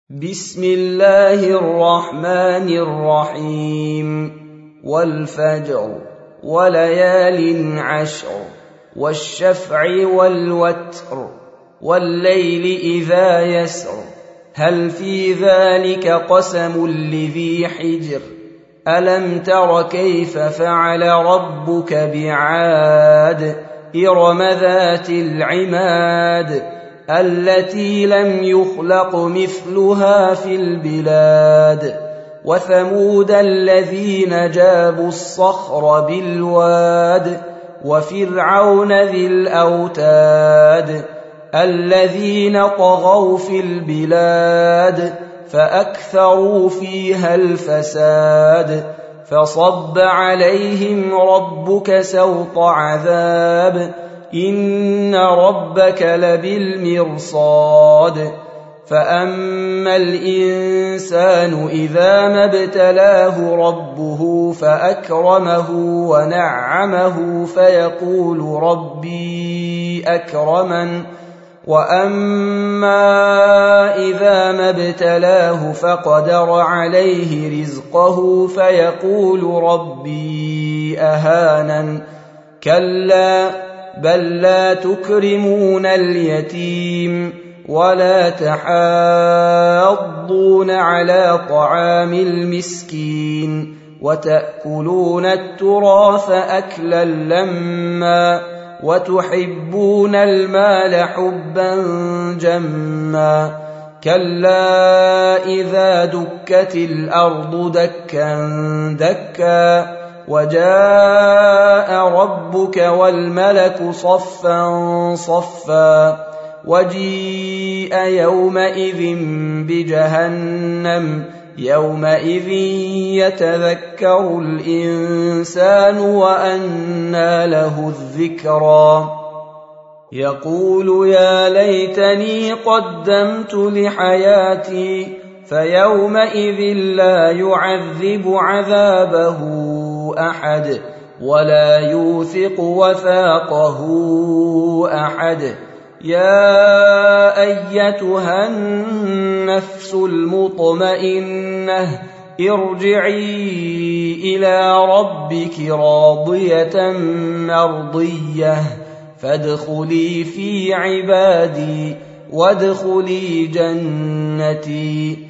بسم الله الرحمن الرحيم والفجر وليال عشر والشفع والوتر والليل إذا يسر هل في ذلك قسم لذي حجر ألم تر كيف فعل ربك بعاد إرم ذات العماد التي لم يخلق مثلها في البلاد وثمود الذين جابوا الصخر بالواد وفرعون ذي الأوتاد الذين طغوا في البلاد فأكثروا فيها الفساد فصب عليهم ربك سوط عذاب إن ربك لبالمرصاد فأما الإنسان إذا ما ابتلاه ربه فأكرمه ونعمه فيقول ربي أكرمن وأما إذا ما ابتلاه فقدر عليه رزقه فيقول ربي أهانن كلا بل لا تكرمون اليتيم ولا تحاضون على طعام المسكين وتأكلون التراث أكلا لما وتحبون المال حبا جما كلا إذا دكت الأرض دكا دكا وجاء ربك والملك صفا صفا وجيء يومئذ بجهنم يومئذ يتذكر الإنسان وأنى له الذكرى يقول يا ليتني قدمت لحياتي فيومئذ لا يعذب عذابه أحد ولا يوثق وثاقه أحد يا أيتها النفس المطمئنة ارجعي إلى ربك راضية مرضية فادخلي في عبادي وادخلي جنتي